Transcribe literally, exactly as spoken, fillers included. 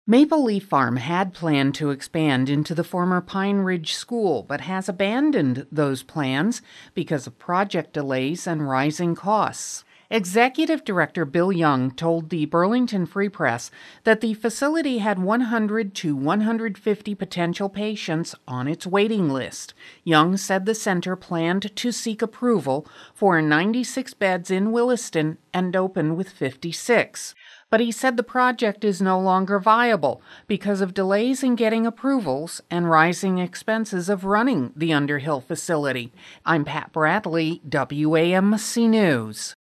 Maple Leaf Farm had planned to expand into the former Pine Ridge School, but has abandoned those plans because of project delays and rising costs. Executive Director Bill Young told the Burlington Free Press that the facility had one hundred to one hundred fifty potential patients on its waiting list. Young said the center planned to seek approval for ninety-six beds in Williston and open with fifty-six. But he said the project is no longer viable because of delays in getting approvals and rising expenses of running the Underhill facility. I'm Pat Bradley, W A M C News.